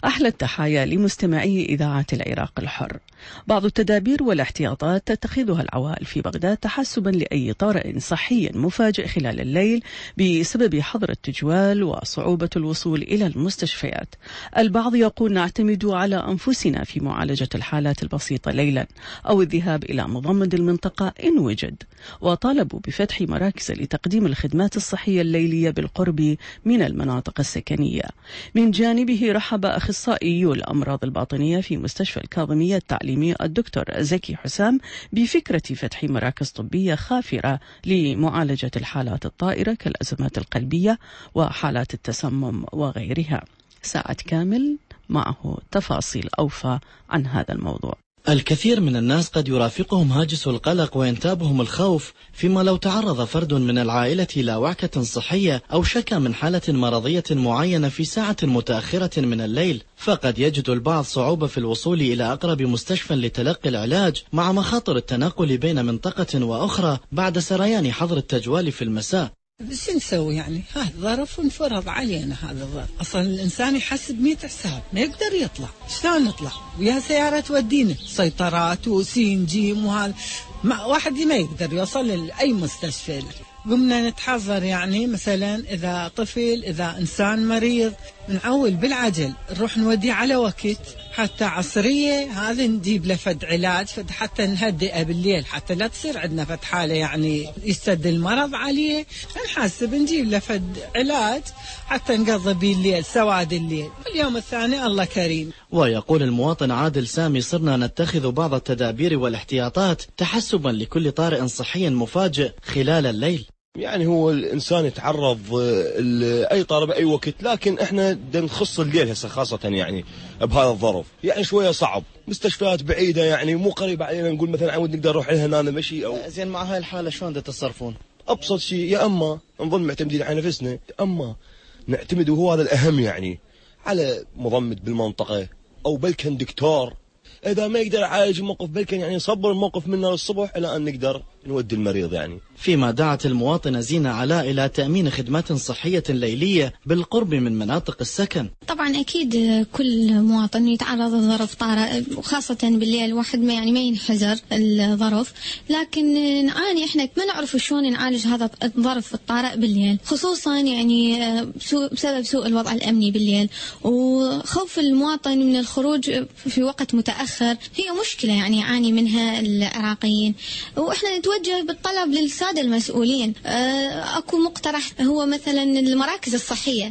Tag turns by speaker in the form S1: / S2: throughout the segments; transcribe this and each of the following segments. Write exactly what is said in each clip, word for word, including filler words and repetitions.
S1: أحلى التحايا لمستمعي إذاعة العراق الحر. بعض التدابير والاحتياطات تتخذها العوائل في بغداد تحسبا لأي طارئ صحي مفاجئ خلال الليل بسبب حظر التجوال وصعوبة الوصول إلى المستشفيات. البعض يقول نعتمد على أنفسنا في معالجة الحالات البسيطة ليلا أو الذهاب إلى مضمد المنطقة إن وجد، وطالبوا بفتح مراكز لتقديم الخدمات الصحية الليلية بالقرب من المناطق السكنية. من جانبه رحب أخصائيو الأمراض الباطنية في مستشفى الكاظمية التعليمي الدكتور زكي حسام بفكرة فتح مراكز طبية خافرة لمعالجة الحالات الطائرة كالأزمات القلبية وحالات التسمم وغيرها. ساعة كامل معه تفاصيل أوفى عن هذا الموضوع.
S2: الكثير من الناس قد يرافقهم هاجس القلق وينتابهم الخوف، فيما لو تعرض فرد من العائلة إلى وعكة صحية أو شكى من حالة مرضية معينة في ساعة متأخرة من الليل، فقد يجد البعض صعوبة في الوصول إلى أقرب مستشفى لتلقي العلاج، مع مخاطر التنقل بين منطقة وأخرى بعد سريان حظر التجوال في المساء.
S3: بس نسوي يعني هذا ظرف انفرض علينا، هذا الظرف اصلا الانسان يحسب مئة حساب ما يقدر يطلع. شلون نطلع ويا سيارة تودينا سيطرات وسين جيم وهذا، ما واحد ما يقدر يوصل لاي مستشفى. قمنا نتحضر يعني مثلا اذا طفل اذا انسان مريض نعول بالعجل نروح نوديه على وقت، حتى عصرية هذا نجيب له فد علاج فد حتى نهدئه بالليل، حتى لا تصير عندنا فد حالة يعني يستد المرض عليه، نحاسب نجيب له فد علاج حتى نقضي به الليل سواد الليل، اليوم الثاني الله كريم.
S2: ويقول المواطن عادل سامي صرنا نتخذ بعض التدابير والاحتياطات تحسبا لكل طارئ صحي مفاجئ خلال الليل.
S4: يعني هو الإنسان يتعرض أي طارئ بأي وقت، لكن إحنا نخص الليل هسه خاصة يعني بهذا الظرف، يعني شوية صعب، مستشفيات بعيدة يعني مو قريبة علينا، نقول مثلا عود نقدر نروح لها هنا مشي أو
S2: زين. مع هاي الحالة شلون تتصرفون؟
S4: أبسط شيء يا أما نظل معتمدين على نفسنا، يا أما نعتمد وهو هذا الأهم يعني على مضمد بالمنطقة أو بلكن دكتور، إذا ما يقدر يعالج الموقف بلكن يعني يصبر الموقف منا للصبح إلى أن نقدر نودي المريض يعني.
S2: فيما دعت المواطنة زينة علاء إلى تأمين خدمات صحية ليلية بالقرب من مناطق السكن.
S5: طبعا أكيد كل مواطن يتعرض لظرف طارئ وخاصة بالليل، واحد ما يعني ما ينحزر الظرف، لكن نعاني احنا ما نعرف شلون نعالج هذا الظرف الطارئ بالليل، خصوصا يعني سوء بسبب سوء الوضع الأمني بالليل وخوف المواطن من الخروج في وقت متأخر. هي مشكلة يعني يعاني منها العراقيين، واحنا نتوجه بالطلب للسادة المسؤولين. اكو مقترح هو مثلا المراكز الصحية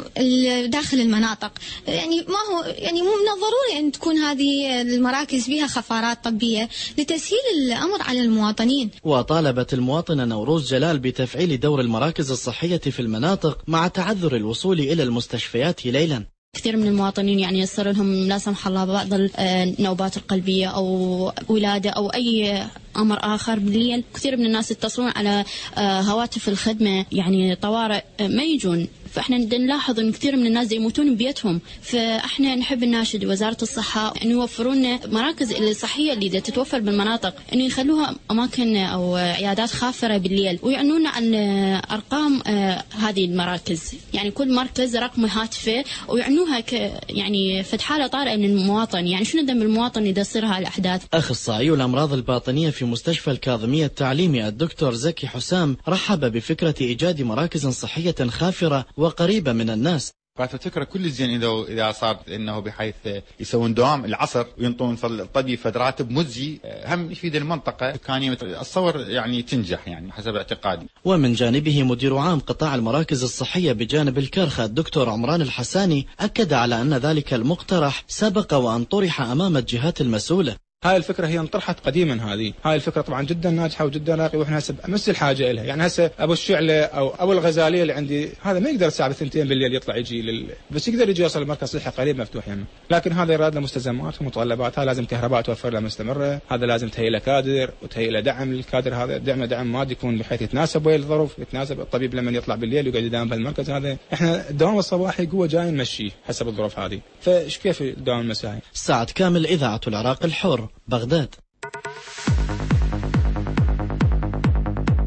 S5: داخل المناطق، يعني ما هو يعني مو من الضروري ان تكون هذه المراكز بها خفارات طبية لتسهيل الامر على المواطنين.
S2: وطالبت المواطنة نوروز جلال بتفعيل دور المراكز الصحية في المناطق مع تعذر الوصول الى المستشفيات ليلا.
S6: كثير من المواطنين يعني يصير لهم لا سمح الله بعض النوبات القلبية أو ولادة أو أي أمر آخر بالليل. كثير من الناس يتصلون على هواتف الخدمة يعني طوارئ ما يجون، فإحنا نلاحظ إن كثير من الناس يموتون ببيتهم، فإحنا نحب نناشد وزارة الصحة أن يوفرون مراكز الصحية اللي تتوفر بالمناطق، أن يخلوها أماكن أو عيادات خافرة بالليل، ويعنون عن أرقام هذه المراكز، يعني كل مركز رقم هاتفه، ويعنوها ك يعني فد حالة طارئة من المواطن. يعني شنو ذنب المواطن إذا تصير هالأحداث؟
S2: أخصائي الأمراض الباطنية في مستشفى الكاظمية التعليمي الدكتور زكي حسام رحب بفكرة إيجاد مراكز صحية خافرة وقريبة من الناس.
S7: فالفكرة كل زين إذا إذا صار إنه بحيث يسوون دوام العصر وينطون الطبيب فد راتب مجزي، هم يفيد المنطقة، كان أتصور يعني تنجح يعني حسب اعتقادي.
S2: ومن جانبه مدير عام قطاع المراكز الصحية بجانب الكرخة الدكتور عمران الحساني أكد على أن ذلك المقترح سبق وأن طرح أمام الجهات المسؤولة.
S8: هاي الفكرة هي انطرحت قديما، هذه هاي الفكرة طبعا جدا ناجحة وجدا راقية، واحنا هسه امس الحاجة لها. يعني هسه ابو الشعلة او ابو الغزالية اللي عندي هذا ما يقدر الساعة ثنتين بالليل يطلع يجي لل... بس يقدر يجي يوصل المركز صحي قريب مفتوح يعني، لكن هذا يراد له مستلزمات ومتطلبات، لازم كهرباء توفر له مستمرة، هذا لازم تهيئ له كادر وتهيئ له دعم للكادر، هذا دعم دعم مادي يكون بحيث يتناسب ويا الظروف، يتناسب الطبيب لما يطلع بالليل ويقعد يداوم بهالمركز هذا. احنا الدوام الصباحي قوة جاي نمشيه حسب الظروف هذه، فايش كيف الدوام المسائي؟
S2: ساعة كامل إذاعة العراق الحر بغداد.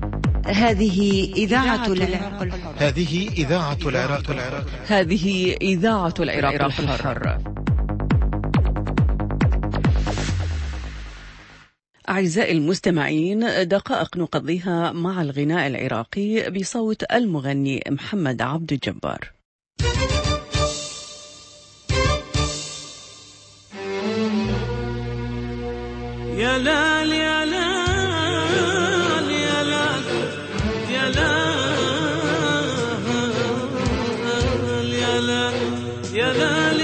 S9: هذه إذاعة العراق الحر.
S10: هذه إذاعة العراق الحر.
S1: هذه إذاعة العراق الحر. أعزائي المستمعين، دقائق نقضيها مع الغناء العراقي بصوت المغني محمد عبد الجبار.
S11: يا لال يا لال يا لال يا لال يا لال يا لال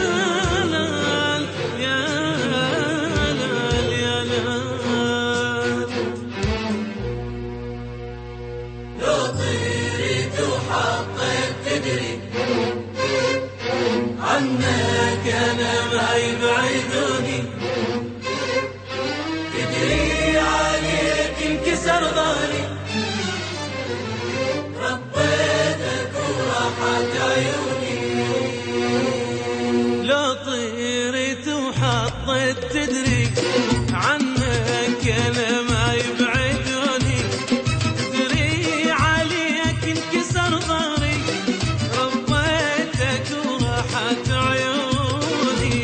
S11: عنك أنا ما يبعدوني، تدري عليك انكسر ظهري، ربيتك وراحت عيوني، لو طيرت وحطيت تدري عنك أنا ما يبعدوني، تدري عليك انكسر ظهري، ربيتك وراحت عيوني،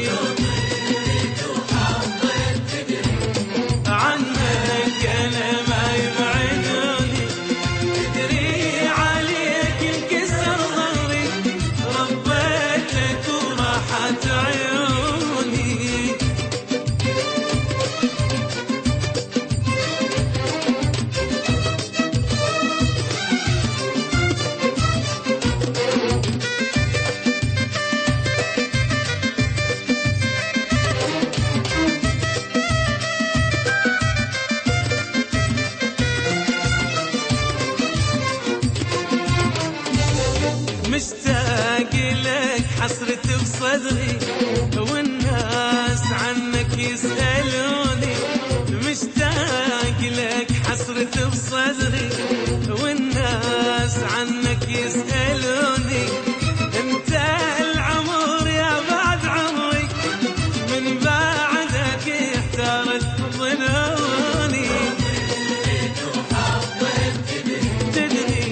S11: عنك أنا ما يبعدوني، تدري عليك انكسر ظهري، ربيتك وراحت عيوني. مشتاق لك حسرة بصدري والناس عنك يسألوني، مشتاق لك حسرة بصدري والناس عنك يسألوني، انت العمر يا بعد عمري، من بعدك احتارت ظنوني، تدري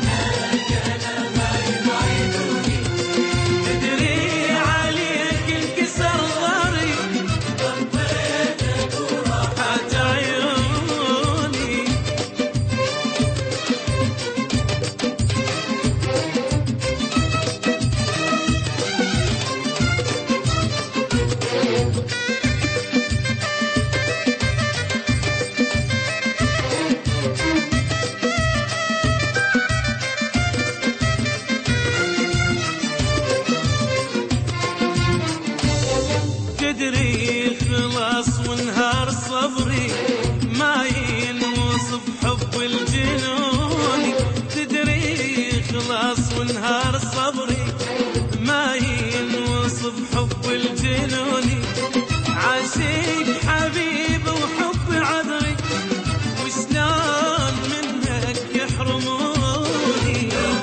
S11: تدري خلاص ونهار صبري ما ينوصف حب الجنون، تدري خلاص ونهار صبري ما ينوصف حب الجنون، عاشق حبيب وحب عذري وشلون منك يحرموني،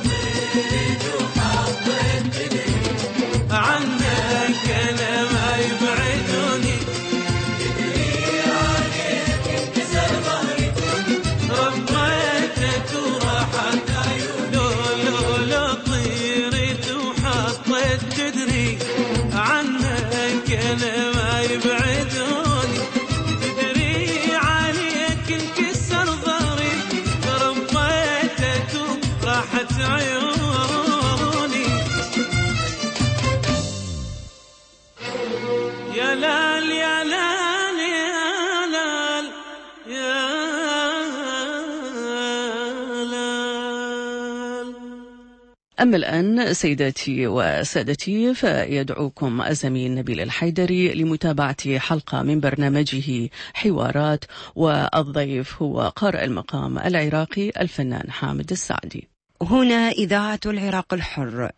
S11: عنك أنا ما يبعدوني، تدري عليك انكسر ظهري، ربيتك وراحت عيوني، لو لو لو طيرت وحطيت تدري عنك أنا ما يبعدوني، تدري عليك انكسر ظهري، ربيتك وراحت عيوني. يا لال يا لال يا لال يا لال.
S1: أما الآن سيداتي وسادتي، فيدعوكم الزميل نبيل الحيدري لمتابعة حلقة من برنامجه حوارات، والضيف هو قارئ المقام العراقي الفنان حامد السعدي.
S9: هنا إذاعة العراق الحر.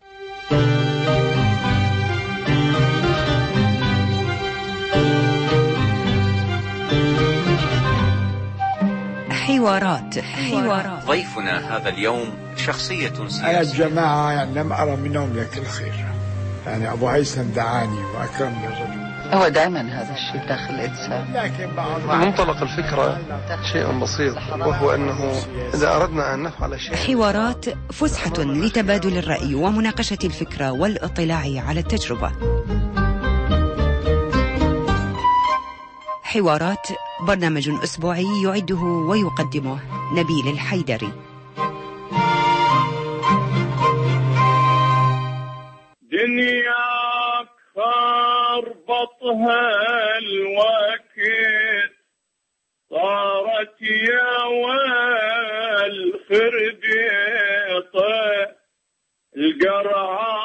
S9: حوارات. حوارات.
S12: ضيفنا هذا اليوم شخصية سياسية.
S13: أنا الجماعة يعني لم أرى منهم لك الخير،
S12: يعني أبو هيثم دعاني وأكرمني الرجل.
S13: هو دائما هذا الشيء داخل الإنسان.
S12: لكن بعض
S14: منطلق الفكرة شيء بسيط، وهو أنه إذا أردنا أن نفعل شيء.
S9: حوارات فسحة لتبادل الرأي ومناقشة الفكرة والاطلاع على التجربة. حوارات برنامج أسبوعي يعده ويقدمه نبيل الحيدري.
S15: دنياك خربطها الوقت صارت يا والخربيطة القرعة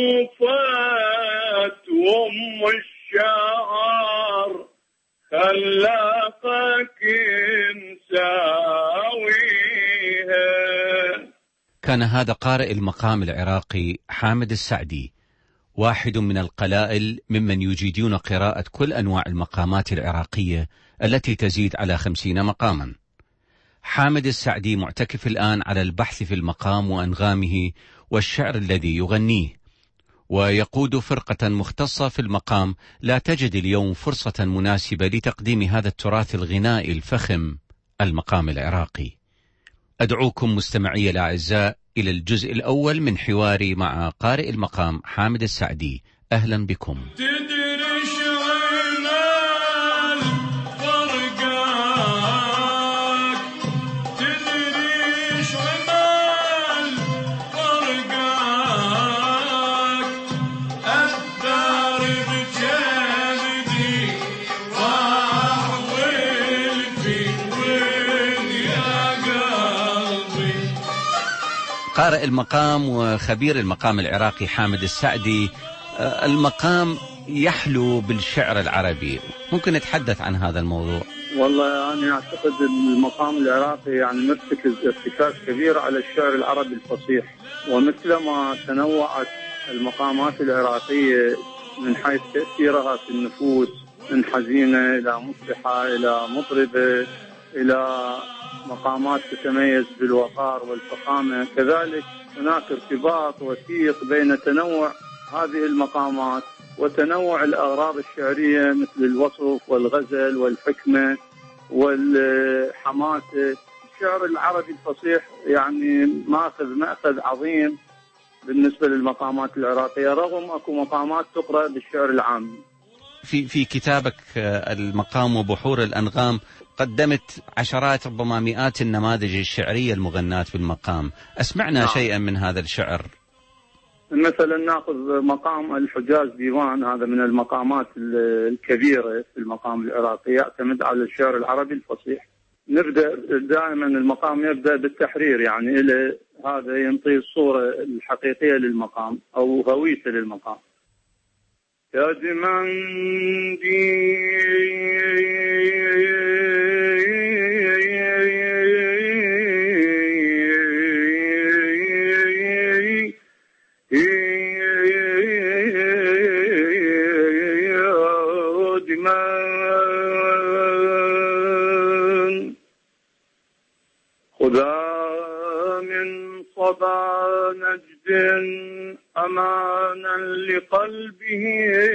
S15: صوفت وام الشعر خلاقك نساويها.
S16: كان هذا قارئ المقام العراقي حامد السعدي، واحد من القلائل ممن يجيدون قراءة كل أنواع المقامات العراقية التي تزيد على خمسين مقاما. حامد السعدي معتكف الآن على البحث في المقام وأنغامه والشعر الذي يغنيه، ويقود فرقة مختصة في المقام لا تجد اليوم فرصة مناسبة لتقديم هذا التراث الغنائي الفخم، المقام العراقي. أدعوكم مستمعي الأعزاء إلى الجزء الأول من حواري مع قارئ المقام حامد السعدي. أهلا بكم. قارئ المقام وخبير المقام العراقي حامد السعدي، المقام يحلو بالشعر العربي، ممكن نتحدث عن هذا الموضوع؟
S15: والله أنا أعتقد المقام العراقي يعني مرتكز ارتكاز كبير على الشعر العربي الفصيح، ومثلما تنوعت المقامات العراقية من حيث تأثيرها في النفوس، من حزينة إلى مفرحة إلى مطربة إلى مقامات تتميز بالوقار والفخامة، كذلك هناك ارتباط وثيق بين تنوع هذه المقامات وتنوع الأغراض الشعرية مثل الوصف والغزل والحكمة والحماسة. الشعر العربي الفصيح يعني ماخذ مأخذ عظيم بالنسبة للمقامات العراقية، رغم أكو مقامات تقرأ بالشعر العام.
S16: في في كتابك المقام وبحور الأنغام قدمت عشرات ربما مئات النماذج الشعرية المغناة بالمقام، أسمعنا نعم. شيئا من هذا الشعر.
S15: مثلا نأخذ مقام الحجاز ديوان، هذا من المقامات الكبيرة في المقام العراقي، يعتمد على الشعر العربي الفصيح. نبدأ دائما المقام يبدأ بالتحرير، يعني إلى هذا ينطي الصورة الحقيقية للمقام أو هويته للمقام. يا دمندي صبا نجد أمانا لقلبه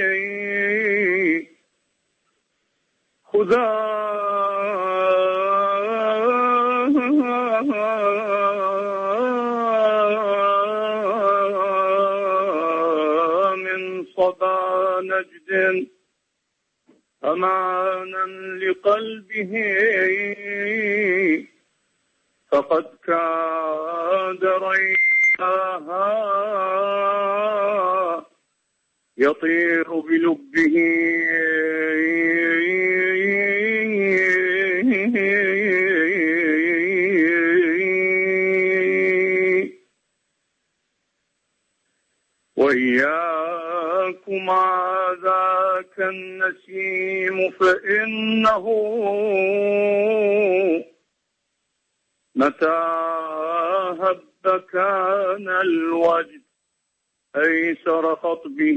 S15: خذا من صبا نجد أمانا لقلبه فقد كاد ريحها يطير بلبه وإياكما ذاك النسيم فإنه متى هب كان الوجد أيسر خطبه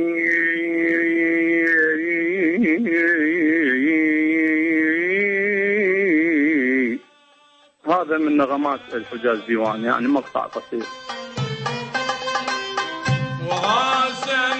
S15: هذا من نغمات الحجاز ديوان، يعني مقطع قصير.
S11: وراسا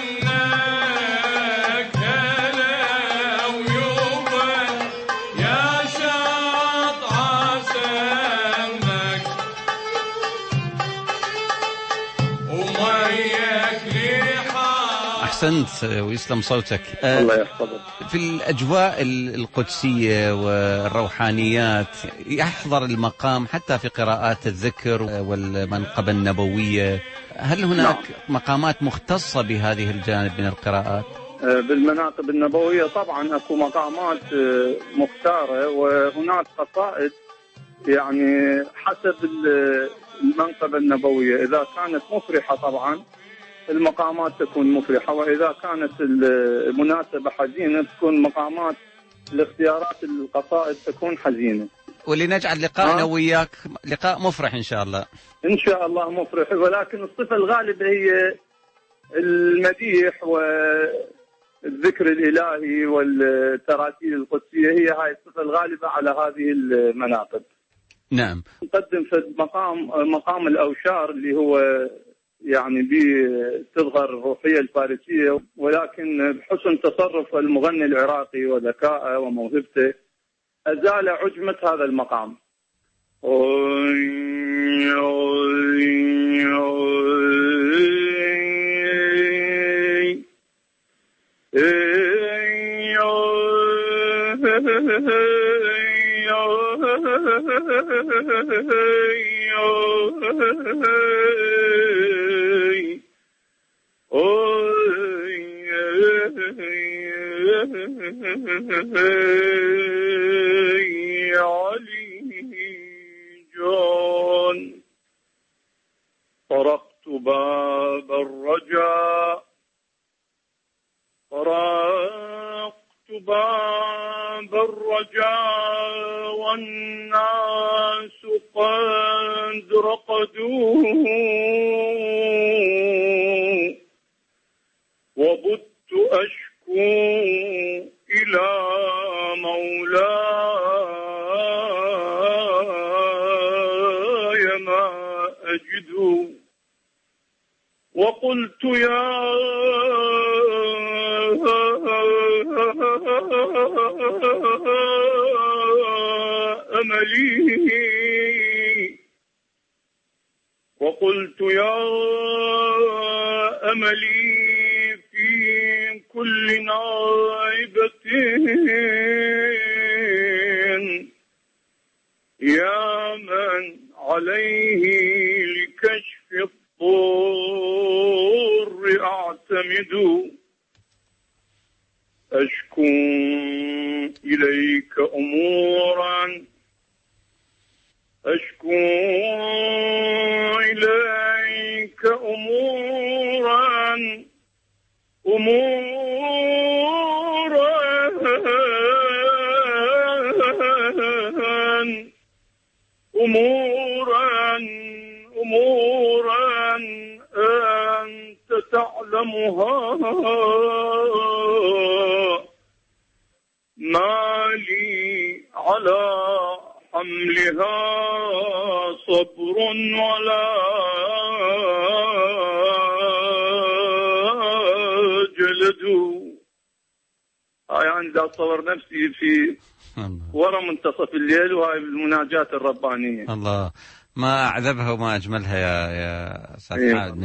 S16: أحسنت ويسلم صوتك.
S15: الله يحفظك.
S16: في الأجواء القدسية والروحانيات يحضر المقام حتى في قراءات الذكر والمنقبة النبوية، هل هناك نعم. مقامات مختصة بهذه الجانب من القراءات؟
S15: بالمناقب النبوية طبعا أكو مقامات مختارة، وهناك قصائد يعني حسب المنقبة النبوية، إذا كانت مفرحة طبعا المقامات تكون مفرحة، وإذا كانت المناسبة حزينة تكون مقامات الاختيارات القصائد تكون حزينة.
S16: ولنجعل لقاءنا وياك لقاء مفرح إن شاء الله.
S15: إن شاء الله مفرح، ولكن الصفة الغالبة هي المديح والذكر الإلهي والتراتيل القدسية، هي هاي الصفة الغالبة على هذه المناقب.
S16: نعم.
S15: نقدم في مقام مقام الأوشار اللي هو يعني بتظهر الروحية الفارسية، ولكن بحسن تصرف المغني العراقي وذكائه وموهبته أزال عجمة هذا المقام. طرقت باب الرجاء طرقت باب الرجاء والناس قد رقدوا، وبت أشكو إلى مولاي ما أجد، وقلت يا أملي وقلت يا أملي في كل نائبة يا من عليه لكشف الضر أعتمد، أشكو إليك أمورا أشكو إليك أمورا أمورا أمورا أمورا أنت تعلمها، ما لي على حملها صبر ولا جلد. هاي يعني إذا أتصور نفسي في ورا منتصف الليل وهاي المناجات الربانية.
S16: الله، ما أعذبها وما أجملها يا يا أستاذ حامد.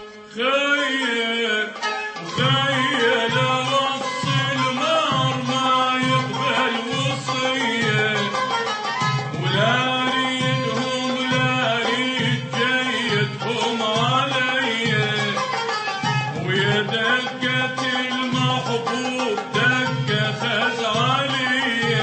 S11: خير خير رص المار ما يقبل وصية، ولا أريدهم لا أريد جيدهم علي، ويا دقة المحبوب دقة خز علي.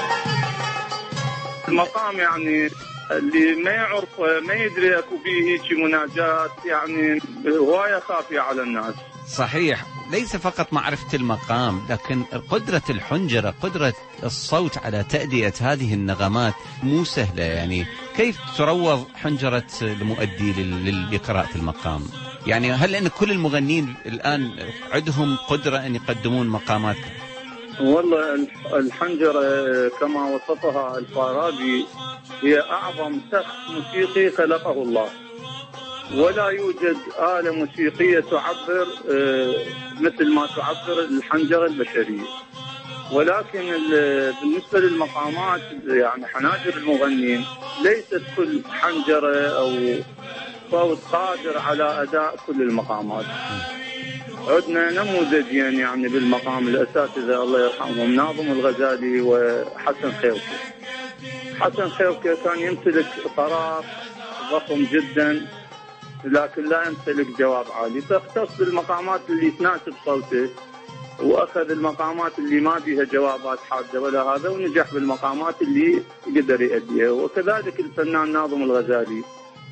S15: المقام يعني اللي ما يعرف ما يدري اكو به هيك مناجات يعني هوايه خافيه على الناس.
S16: صحيح، ليس فقط معرفة المقام، لكن قدرة الحنجرة، قدرة الصوت على تأدية هذه النغمات مو سهلة. يعني كيف تروض حنجرة المؤدي لقراءة المقام؟ يعني هل أن كل المغنين الآن عندهم قدرة أن يقدمون مقامات؟
S15: والله الحنجرة كما وصفها الفارابي هي أعظم سخف موسيقي خلقه الله، ولا يوجد آلة موسيقية تعبر مثل ما تعبر الحنجرة البشرية. ولكن بالنسبة للمقامات يعني حناجر المغنين ليست كل حنجرة أو صوت قادر على أداء كل المقامات. عدنا نموذجين يعني بالمقام الأساتذة الله يرحمهم، ناظم الغزالي وحسن خيوكي. حسن خيوكي كان يمتلك قرار ضخم جدا لكن لا يمتلك جواب عالي، فاختص بالمقامات اللي تناسب صوته وأخذ المقامات اللي ما بيها جوابات حادة ولا هذا، ونجح بالمقامات اللي يقدر يأديها. وكذلك الفنان ناظم الغزالي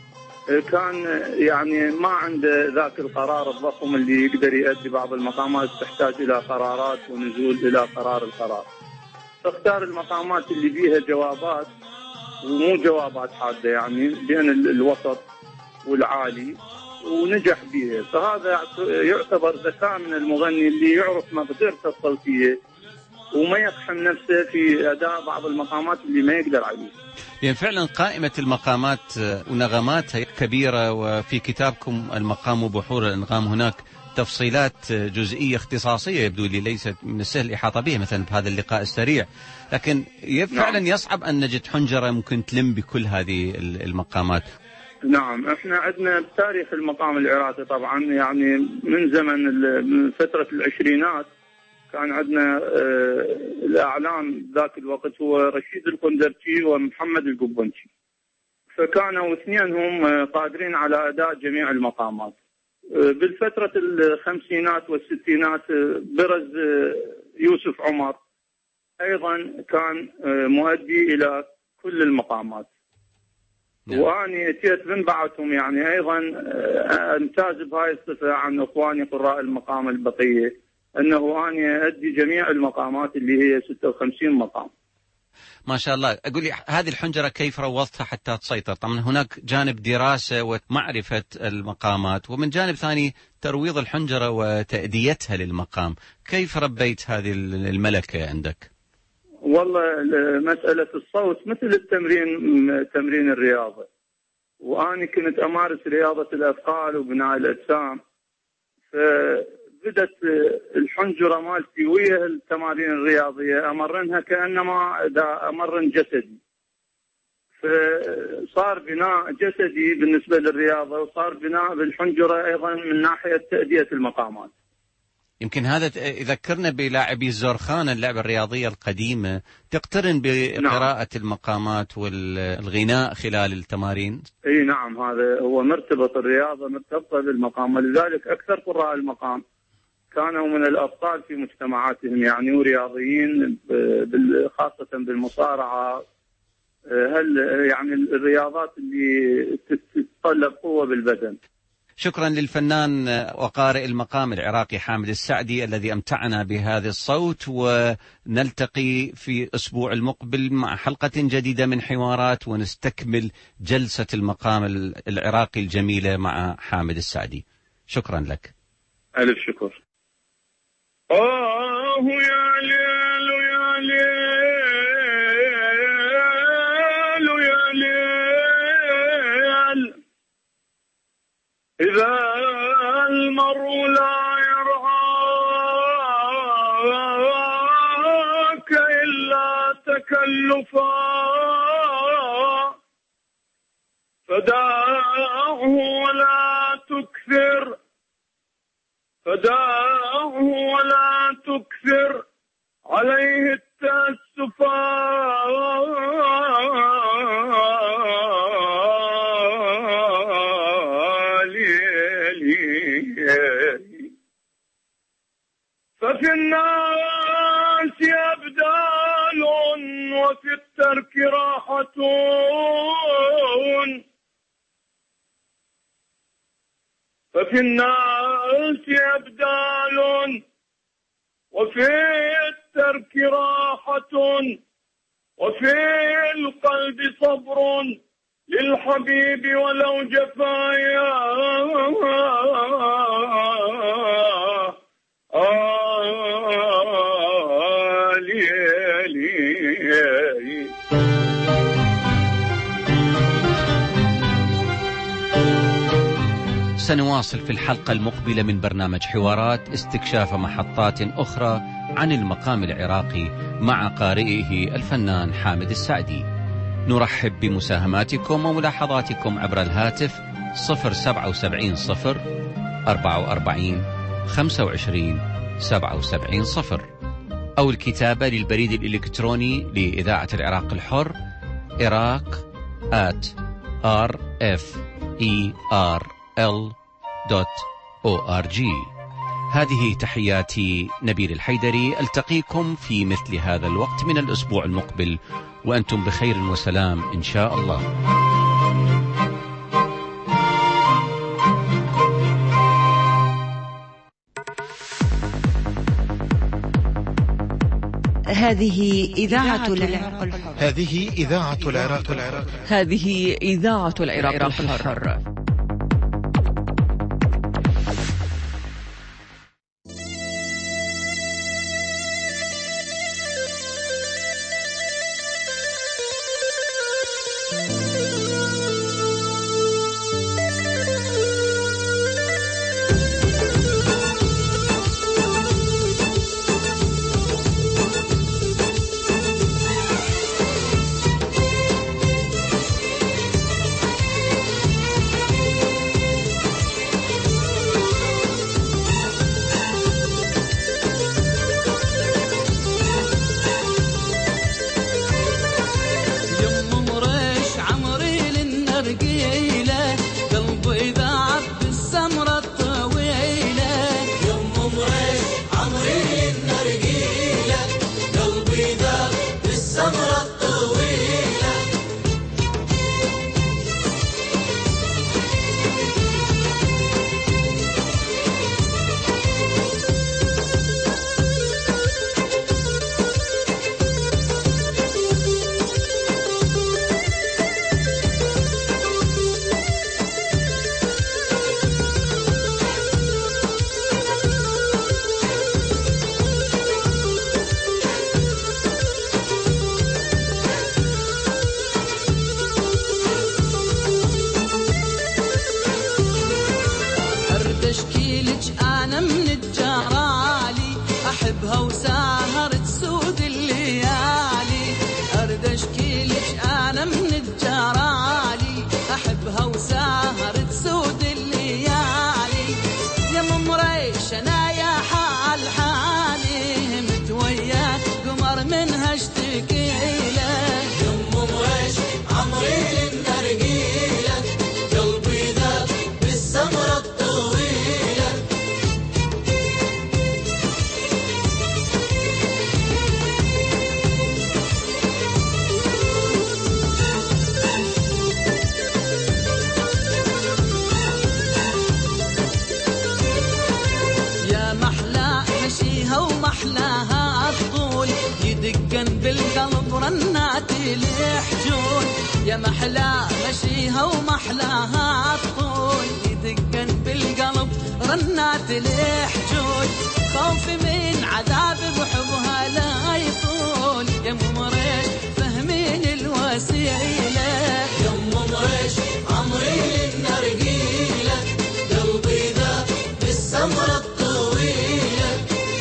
S15: كان يعني ما عنده ذاك القرار الضخم اللي يقدر يؤدي بعض المقامات تحتاج إلى قرارات ونزول إلى قرار القرار، فاختار المقامات اللي بيها جوابات ومو جوابات حادة، يعني بين الوسط والعالي، ونجح بيها. فهذا يعتبر ذكاء من المغني اللي يعرف مقدرته الصوتية وما يقحم نفسه في أداء بعض المقامات اللي ما يقدر عليه.
S16: يعني فعلا قائمة المقامات ونغماتها كبيرة، وفي كتابكم المقام وبحور الأنغام هناك تفصيلات جزئية اختصاصية يبدو لي ليست من السهل الإحاطة بها مثلا بهذا اللقاء السريع، لكن فعلا يصعب أن نجد حنجرة ممكن تلم بكل هذه المقامات.
S15: نعم، احنا عندنا بتاريخ المقام العراقي طبعا يعني من زمن من فترة العشرينات كان عندنا اه الأعلام ذاك الوقت هو رشيد القندرشي ومحمد القبنشي، فكانوا اثنينهم قادرين على أداء جميع المقامات. اه بالفترة الخمسينات والستينات برز يوسف عمر أيضا كان اه مؤدي إلى كل المقامات، وأني أتيت من بعدهم يعني أيضا أمتاز بهاي الصفة عن إخواني قراء المقام البقية، أنه أنا أدي جميع المقامات اللي هي ستة وخمسين مقام.
S16: ما شاء الله. أقول لي هذه الحنجرة كيف روضتها حتى تسيطر؟ طبعا هناك جانب دراسة ومعرفة المقامات، ومن جانب ثاني ترويض الحنجرة وتأديتها للمقام. كيف ربيت هذه الملكة عندك؟
S15: والله مسألة الصوت مثل التمرين، تمرين الرياضة، وأنا كنت أمارس رياضة الأثقال وبناء الأجسام، فبدت الحنجرة مالتي ويا التمارين الرياضية أمرنها كأنما أمرن جسدي، فصار بناء جسدي بالنسبة للرياضة، وصار بناء بالحنجرة أيضا من ناحية تأدية المقامات.
S16: يمكن هذا يذكرنا بلاعبي الزورخانة، اللعبة الرياضية القديمة، تقترن بقراءة نعم. المقامات والغناء خلال التمارين.
S15: اي نعم، هذا هو مرتبط، الرياضة مرتبطة بالمقام، ولذلك أكثر قراء المقام كانوا من الأبطال في مجتمعاتهم يعني، ورياضيين خاصة بالمصارعة، هل يعني الرياضات اللي تتطلب قوة بالبدن.
S16: شكرا للفنان وقارئ المقام العراقي حامد السعدي الذي أمتعنا بهذا الصوت، ونلتقي في الأسبوع المقبل مع حلقة جديدة من حوارات، ونستكمل جلسة المقام العراقي الجميلة مع حامد السعدي. شكرا لك.
S15: ألف شكر. آه يا ليل يا ليل يا ليل، إذا المرء لا يرعاك إلا تكلفا فدعه ولا تكثر، فدعه ولا تكثر عليه التأسفا. ففي الناس أبدال وفي الترك راحة، ففي الناس أبدال وفي الترك راحة، وفي القلب صبر للحبيب ولو جفايا. آه ليلي.
S16: سنواصل في الحلقة المقبلة من برنامج حوارات استكشاف محطات أخرى عن المقام العراقي مع قارئه الفنان حامد السعدي. نرحب بمساهماتكم وملاحظاتكم عبر الهاتف صفر سبعة وسبعين صفر أربعة وأربعين خمسة وعشرين سبعة وسبعين صفر، أو الكتابة للبريد الإلكتروني لإذاعة العراق الحر إراق آت آر إف إي آر إل دوت أو آر جي. هذه تحياتي نبيل الحيدري، ألتقيكم في مثل هذا الوقت من الأسبوع المقبل وأنتم بخير وسلام إن شاء الله.
S9: هذه إذاعة العراق الحر.
S10: هذه إذاعة العراق الحر.
S1: هذه إذاعة العراق الحر.
S17: يا محلى مشيها ومحلاها الطول، يدقن بالقلب رنات الحجول، خوفي من عذاب بحبها لا يطول، يا ام مريش فهمين الوسيله، يا ام مريش عمري للنرجيله، قلبي ذا بالسمره الطويله.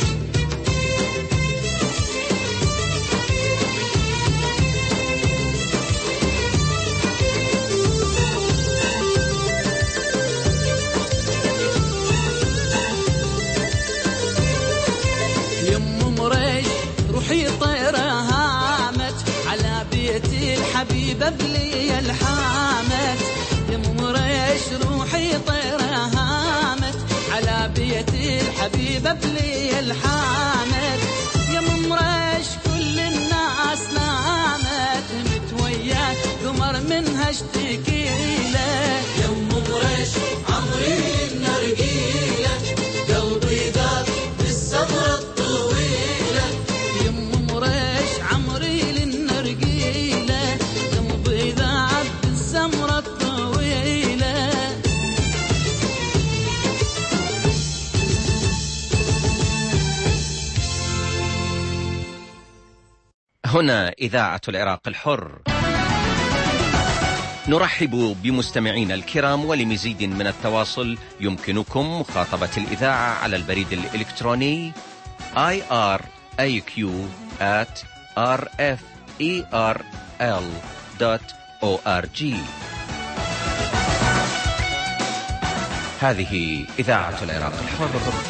S17: الحبيبة بلي الحامت، يا ام ريش روحي طيرة هامت، على بيت الحبيبة بلي الحامت، يا ام ريش كل الناس نامت، متويا قمر منها اشتكيله، يا ام ريش عمري النرجيله، قلبي ذاب بالسمرة الطويلة، يا ام ريش عمري للنرجيله، السمرة الطويلة.
S16: هنا إذاعة العراق الحر، نرحب بمستمعينا الكرام، ولمزيد من التواصل يمكنكم مخاطبة الإذاعة على البريد الإلكتروني آي آر إيه كيو آت آر إف إي آر إل دوت أو آر جي. هذه إذاعة العراق الحر.